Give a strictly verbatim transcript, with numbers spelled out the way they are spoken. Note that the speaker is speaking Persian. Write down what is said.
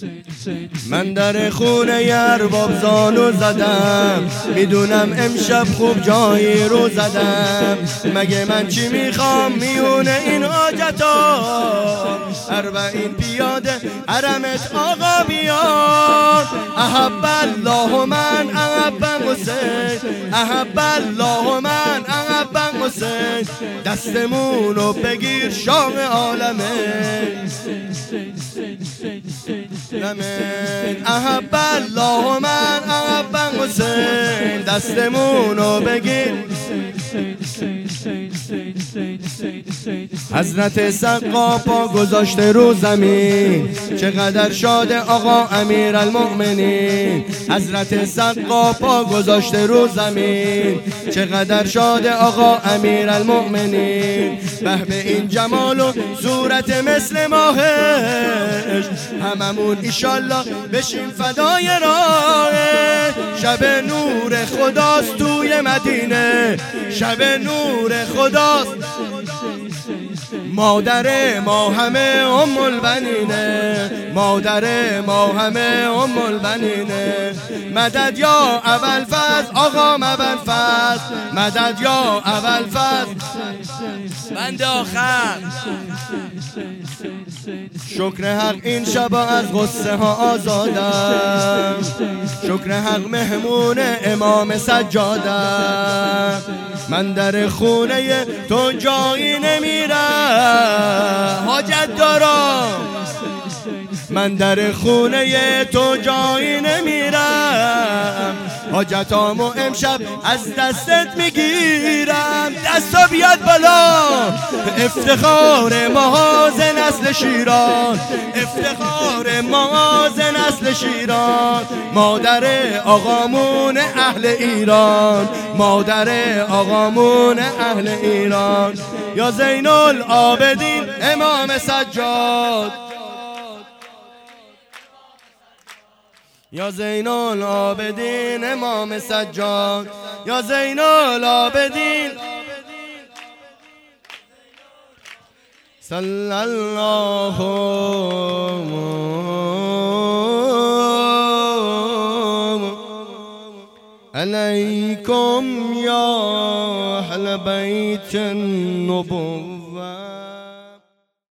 من در خونه ارباب زانو زدم، میدونم امشب خوب جایی رو زدم. مگه من چی میخوام میونه این حاجتا؟ اربعین پیاده حرمت آقا بیار. احب الله من احب حسین، احب الله من احب حسین. دستمونو بگیر شاه عالمه، احب الله من احب حسین. دستمونو بگیر. حضرت سقا پا گذاشته رو زمین، چقدر شاد آقا امیر المؤمنین. حضرت سقا پا گذاشته رو زمین، چقدر شاد آقا امیر المؤمنین. به به این جمال و صورت مثل ماهش، هممون ایشالله بشیم فدای راهش. شب نور خداست توی مدینه، شب نور خداست. مادر ما همه ام البنینه، مادر ما همه ام البنینه. مدد یا ابوالفضل آقا ابوالفضل، مدد یا ابوالفضل. بند آخر شکر حق این شبا از غصه ها آزادم، شکر حق مهمون امام سجادم. من در خونه تو جایی نمیرم حاجت دارم، من در خونه تو جایی نمیرم. حاجتامو امشب از دستت میگیرم. دستا بیاد بالا. افتخار ما ز نسل شیران، افتخار ما ز نسل شیران. مادر آقامون اهل ایران، مادر آقامون اهل ایران. یا زین العابدین امام سجاد، یا زین العابدین امام سجاد، یا زین العابدین. صلی الله علیکم یا اهل بیت النبوة.